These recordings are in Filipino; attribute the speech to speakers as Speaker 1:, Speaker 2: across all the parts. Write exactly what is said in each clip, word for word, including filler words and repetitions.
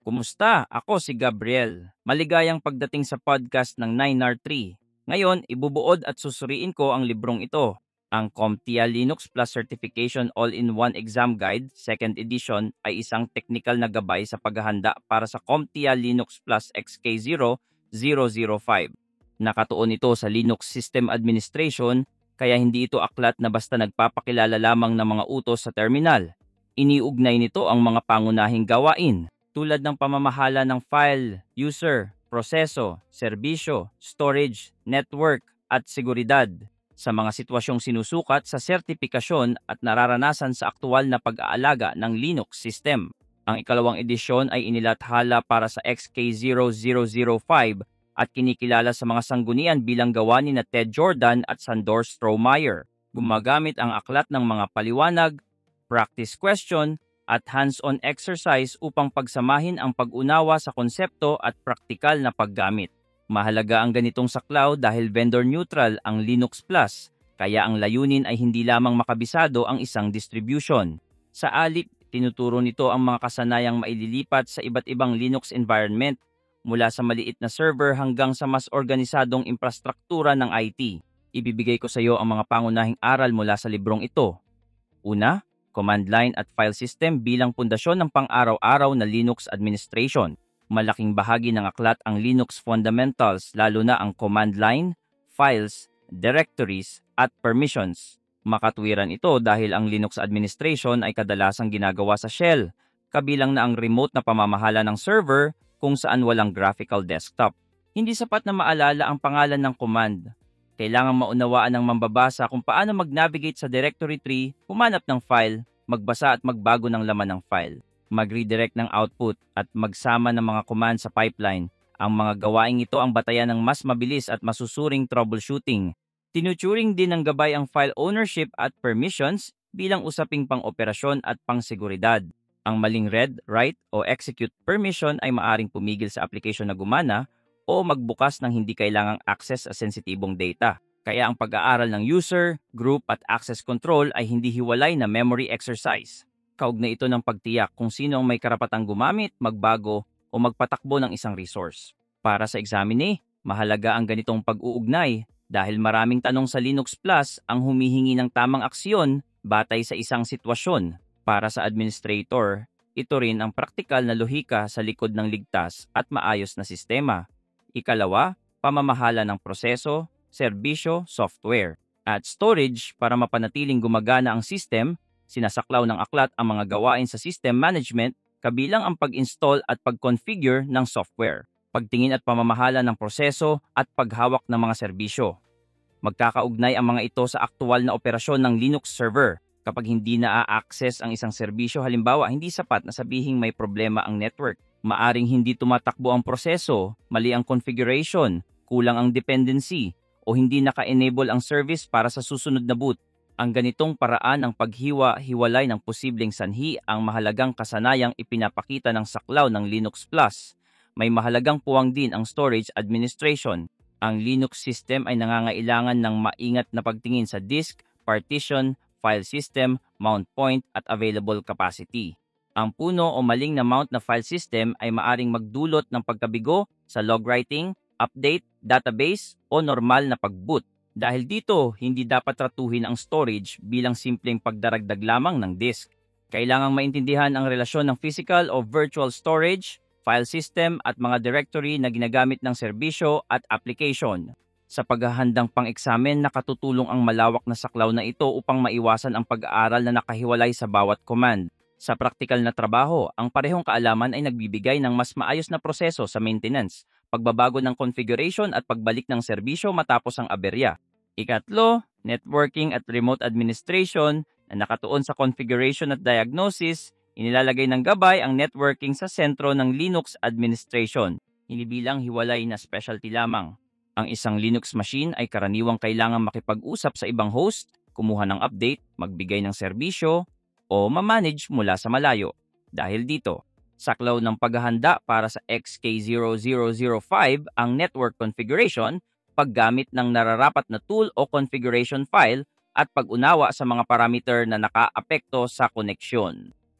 Speaker 1: Kumusta? Ako si Gabriel. Maligayang pagdating sa podcast ng nine R three. Ngayon, ibubuod at susuriin ko ang librong ito. Ang CompTIA Linux Plus Certification All-in-One Exam Guide, second edition, ay isang technical na gabay sa paghahanda para sa CompTIA Linux Plus X K zero zero zero five. Nakatuon ito sa Linux System Administration, kaya hindi ito aklat na basta nagpapakilala lamang ng mga utos sa terminal. Iniugnay nito ang mga pangunahing gawain tulad ng pamamahala ng file, user, proseso, serbisyo, storage, network, at seguridad sa mga sitwasyong sinusukat sa sertipikasyon at nararanasan sa aktual na pag-aalaga ng Linux system. Ang ikalawang edisyon ay inilathala para sa X K zero zero zero five at kinikilala sa mga sanggunian bilang gawa ni na Ted Jordan at Sandor Strohmeyer. Gumagamit ang aklat ng mga paliwanag, practice question, at hands-on exercise upang pagsamahin ang pag-unawa sa konsepto at praktikal na paggamit. Mahalaga ang ganitong saklaw dahil vendor-neutral ang Linux Plus, kaya ang layunin ay hindi lamang makabisado ang isang distribution. Sa alip, tinuturo nito ang mga kasanayang maililipat sa iba't ibang Linux environment, mula sa maliit na server hanggang sa mas organisadong infrastruktura ng I T. Ibibigay ko sa iyo ang mga pangunahing aral mula sa librong ito. Una, command line at file system bilang pundasyon ng pang-araw-araw na Linux administration. Malaking bahagi ng aklat ang Linux fundamentals, lalo na ang command line, files, directories, at permissions. Makatwiran ito dahil ang Linux administration ay kadalasang ginagawa sa shell, kabilang na ang remote na pamamahala ng server kung saan walang graphical desktop. Hindi sapat na maalala ang pangalan ng command. Kailangang maunawaan ng mambabasa kung paano mag-navigate sa directory tree, humanap ng file, magbasa at magbago ng laman ng file, mag-redirect ng output at magsama ng mga command sa pipeline. Ang mga gawaing ito ang batayan ng mas mabilis at masusuring troubleshooting. Tinuturing din ng gabay ang file ownership at permissions bilang usaping pang-operasyon at pang-seguridad. Ang maling read, write o execute permission ay maaring pumigil sa application na gumana o magbukas ng hindi kailangang access sa sensitibong data. Kaya ang pag-aaral ng user, group at access control ay hindi hiwalay na memory exercise. Kaugnay ito ng pagtiyak kung sino ang may karapatang gumamit, magbago o magpatakbo ng isang resource. Para sa examine, mahalaga ang ganitong pag-uugnay dahil maraming tanong sa Linux Plus ang humihingi ng tamang aksyon batay sa isang sitwasyon. Para sa administrator, ito rin ang praktikal na lohika sa likod ng ligtas at maayos na sistema. Ikalawa, pamamahala ng proseso, serbisyo, software, at storage para mapanatiling gumagana ang system. Sinasaklaw ng aklat ang mga gawain sa system management, kabilang ang pag-install at pag-configure ng software, pagtingin at pamamahala ng proseso at paghawak ng mga serbisyo. Magkakaugnay ang mga ito sa aktual na operasyon ng Linux server. Kapag hindi na-access ang isang serbisyo, halimbawa, hindi sapat na sabihing may problema ang network. Maaring hindi tumatakbo ang proseso, mali ang configuration, kulang ang dependency, o hindi naka-enable ang service para sa susunod na boot. Ang ganitong paraan ang paghiwa-hiwalay ng posibleng sanhi ang mahalagang kasanayang ipinapakita ng saklaw ng Linux Plus. May mahalagang puwang din ang storage administration. Ang Linux system ay nangangailangan ng maingat na pagtingin sa disk, partition, file system, mount point at available capacity. Ang puno o maling na mount na file system ay maaring magdulot ng pagkabigo sa log writing, update, database o normal na pag-boot. Dahil dito, hindi dapat tratuhin ang storage bilang simpleng pagdaragdag lamang ng disk. Kailangang maintindihan ang relasyon ng physical o virtual storage, file system at mga directory na ginagamit ng serbisyo at application. Sa paghahandang pang-eksamen, nakatutulong ang malawak na saklaw na ito upang maiwasan ang pag-aaral na nakahiwalay sa bawat command. Sa praktikal na trabaho, ang parehong kaalaman ay nagbibigay ng mas maayos na proseso sa maintenance, pagbabago ng configuration at pagbalik ng serbisyo matapos ang aberya. Ikatlo, networking at remote administration na nakatuon sa configuration at diagnosis. Inilalagay ng gabay ang networking sa sentro ng Linux administration, hindi bilang hiwalay na specialty lamang. Ang isang Linux machine ay karaniwang kailangang makipag-usap sa ibang host, kumuha ng update, magbigay ng serbisyo, o ma-manage mula sa malayo. Dahil dito, saklaw ng paghahanda para sa X K zero zero zero five ang network configuration, paggamit ng nararapat na tool o configuration file, at pag-unawa sa mga parameter na nakaapekto sa koneksyon.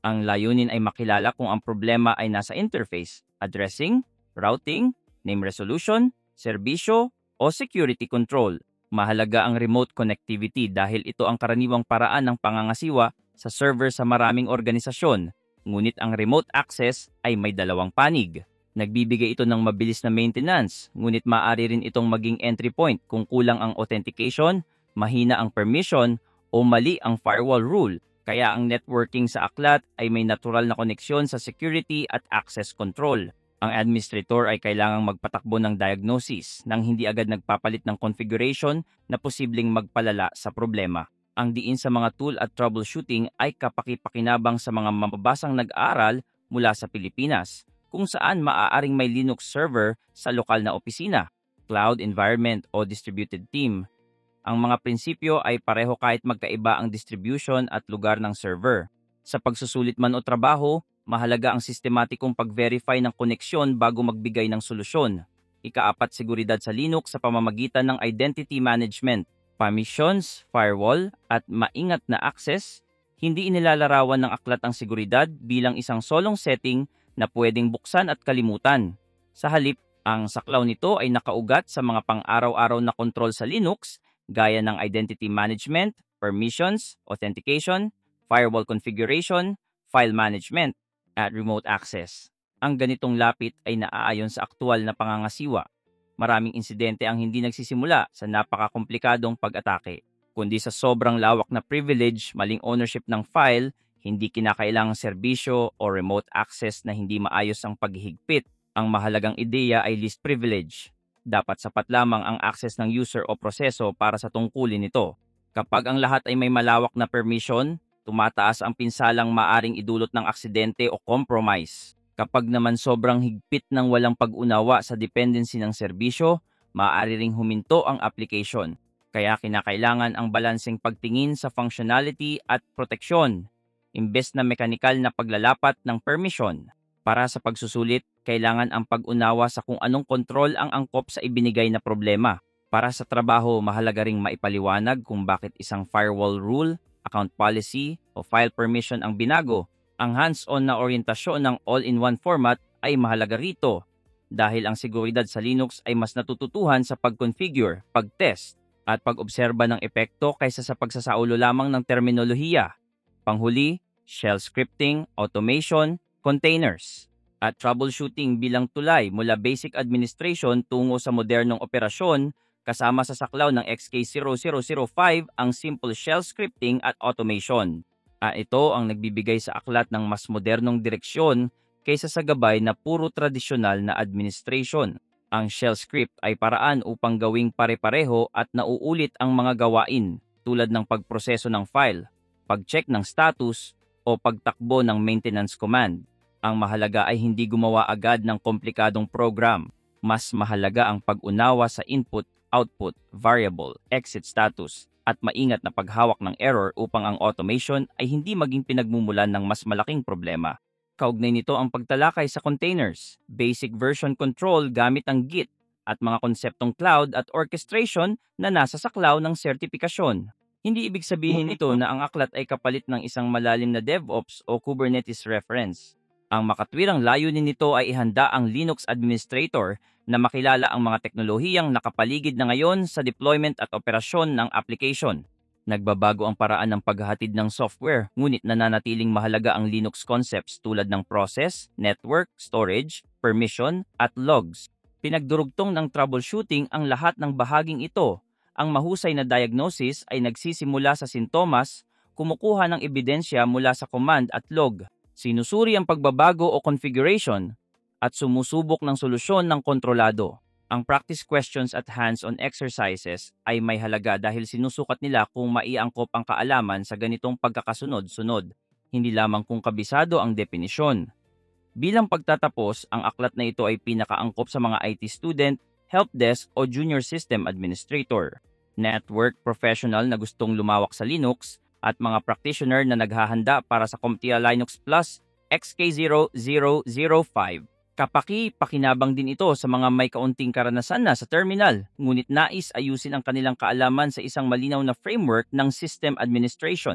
Speaker 1: Ang layunin ay makilala kung ang problema ay nasa interface, addressing, routing, name resolution, serbisyo, o security control. Mahalaga ang remote connectivity dahil ito ang karaniwang paraan ng pangangasiwa sa server sa maraming organisasyon. Ngunit ang remote access ay may dalawang panig. Nagbibigay ito ng mabilis na maintenance, ngunit maaari rin itong maging entry point kung kulang ang authentication, mahina ang permission, o mali ang firewall rule. Kaya ang networking sa aklat ay may natural na koneksyon sa security at access control. Ang administrator ay kailangang magpatakbo ng diagnosis nang hindi agad nagpapalit ng configuration na posibleng magpalala sa problema. Ang diin sa mga tool at troubleshooting ay kapakipakinabang sa mga mababasang nag-aaral mula sa Pilipinas, kung saan maaaring may Linux server sa lokal na opisina, cloud environment o distributed team. Ang mga prinsipyo ay pareho kahit magkaiba ang distribution at lugar ng server. Sa pagsusulit man o trabaho, mahalaga ang sistematikong pag-verify ng koneksyon bago magbigay ng solusyon. Ikaapat, seguridad sa Linux sa pamamagitan ng identity management, permissions, firewall, at maingat na access. Hindi inilalarawan ng aklat ang seguridad bilang isang solong setting na pwedeng buksan at kalimutan. Sa halip, ang saklaw nito ay nakaugat sa mga pang-araw-araw na kontrol sa Linux gaya ng identity management, permissions, authentication, firewall configuration, file management, at remote access. Ang ganitong lapit ay naaayon sa aktual na pangangasiwa. Maraming insidente ang hindi nagsisimula sa napakakomplikadong pag-atake, kundi sa sobrang lawak na privilege, maling ownership ng file, hindi kinakailangang serbisyo o remote access na hindi maayos ang paghihigpit. Ang mahalagang ideya ay least privilege. Dapat sapat lamang ang access ng user o proseso para sa tungkulin nito. Kapag ang lahat ay may malawak na permission, tumataas ang pinsalang maaring idulot ng aksidente o compromise. Kapag naman sobrang higpit ng walang pag-unawa sa dependency ng serbisyo, maaari ring huminto ang application. Kaya kinakailangan ang balanseng pagtingin sa functionality at proteksyon, imbes na mekanikal na paglalapat ng permission. Para sa pagsusulit, kailangan ang pag-unawa sa kung anong kontrol ang angkop sa ibinigay na problema. Para sa trabaho, mahalaga ring maipaliwanag kung bakit isang firewall rule, account policy, o file permission ang binago. Ang hands-on na oryentasyon ng all-in-one format ay mahalaga rito dahil ang seguridad sa Linux ay mas natututuhan sa pag-configure, pag-test, at pag-obserba ng epekto kaysa sa pagsasaulo lamang ng terminolohiya. Panghuli, shell scripting, automation, containers, at troubleshooting bilang tulay mula basic administration tungo sa modernong operasyon kasama sa saklaw ng X K zero zero zero five ang simple shell scripting at automation. At ito ang nagbibigay sa aklat ng mas modernong direksyon kaysa sa gabay na puro tradisyonal na administration. Ang shell script ay paraan upang gawing pare-pareho at nauulit ang mga gawain tulad ng pagproseso ng file, pag-check ng status, o pagtakbo ng maintenance command. Ang mahalaga ay hindi gumawa agad ng komplikadong program. Mas mahalaga ang pag-unawa sa input, output, variable, exit status, at maingat na paghawak ng error upang ang automation ay hindi maging pinagmumulan ng mas malaking problema. Kaugnay nito ang pagtalakay sa containers, basic version control gamit ang Git, at mga konseptong cloud at orchestration na nasa saklaw ng sertipikasyon. Hindi ibig sabihin ito na ang aklat ay kapalit ng isang malalim na DevOps o Kubernetes reference. Ang makatwirang layunin nito ay ihanda ang Linux administrator na makilala ang mga teknolohiyang nakapaligid na ngayon sa deployment at operasyon ng application. Nagbabago ang paraan ng paghahatid ng software, ngunit nananatiling mahalaga ang Linux concepts tulad ng process, network, storage, permission, at logs. Pinagdurugtong ng troubleshooting ang lahat ng bahaging ito. Ang mahusay na diagnosis ay nagsisimula sa sintomas, kumukuha ng ebidensya mula sa command at log, sinusuri ang pagbabago o configuration, at sumusubok ng solusyon ng kontrolado. Ang practice questions at hands-on exercises ay may halaga dahil sinusukat nila kung maiangkop ang kaalaman sa ganitong pagkakasunod-sunod, hindi lamang kung kabisado ang definisyon. Bilang pagtatapos, ang aklat na ito ay pinakaangkop sa mga I T student, helpdesk o junior system administrator, network professional na gustong lumawak sa Linux, at mga practitioner na naghahanda para sa CompTIA Linux Plus X K zero zero zero five. Kapaki-pakinabang din ito sa mga may kaunting karanasan na sa terminal, ngunit nais ayusin ang kanilang kaalaman sa isang malinaw na framework ng system administration.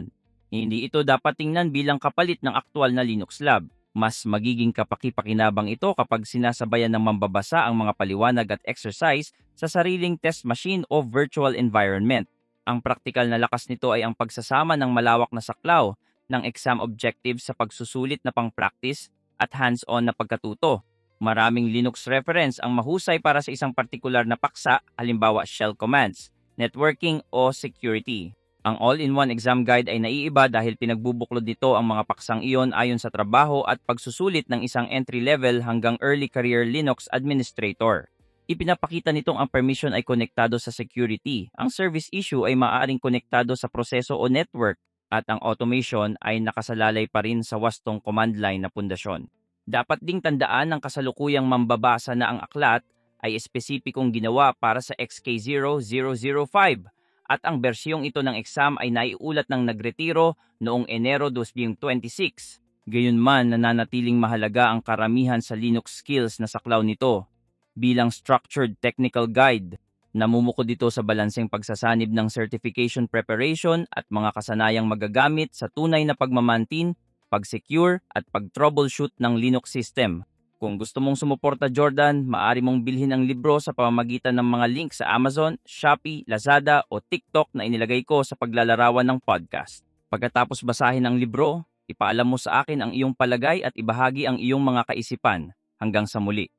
Speaker 1: Hindi ito dapat tingnan bilang kapalit ng aktwal na Linux Lab. Mas magiging kapaki-pakinabang ito kapag sinasabayan ng mambabasa ang mga paliwanag at exercise sa sariling test machine o virtual environment. Ang praktikal na lakas nito ay ang pagsasama ng malawak na saklaw ng exam objectives sa pagsusulit na pang-practice at hands-on na pagkatuto. Maraming Linux reference ang mahusay para sa isang partikular na paksa, halimbawa shell commands, networking o security. Ang all-in-one exam guide ay naiiba dahil pinagbubuklod nito ang mga paksang iyon ayon sa trabaho at pagsusulit ng isang entry-level hanggang early career Linux administrator. Ipinapakita nitong ang permission ay konektado sa security, ang service issue ay maaaring konektado sa proseso o network, at ang automation ay nakasalalay pa rin sa wastong command line na pundasyon. Dapat ding tandaan ng kasalukuyang mambabasa na ang aklat ay espesipikong ginawa para sa X K zero zero zero five at ang bersyong ito ng exam ay naiulat ng nagretiro noong Enero twenty twenty-six. Gayunman, nananatiling mahalaga ang karamihan sa Linux skills na saklaw nito. Bilang structured technical guide, namumukod dito sa balanseng pagsasanib ng certification preparation at mga kasanayang magagamit sa tunay na pagmamantin, pag-secure at pag-troubleshoot ng Linux system. Kung gusto mong sumuporta, Jordan, maaari mong bilhin ang libro sa pamamagitan ng mga link sa Amazon, Shopee, Lazada o TikTok na inilagay ko sa paglalarawan ng podcast. Pagkatapos basahin ang libro, ipaalam mo sa akin ang iyong palagay at ibahagi ang iyong mga kaisipan. Hanggang sa muli.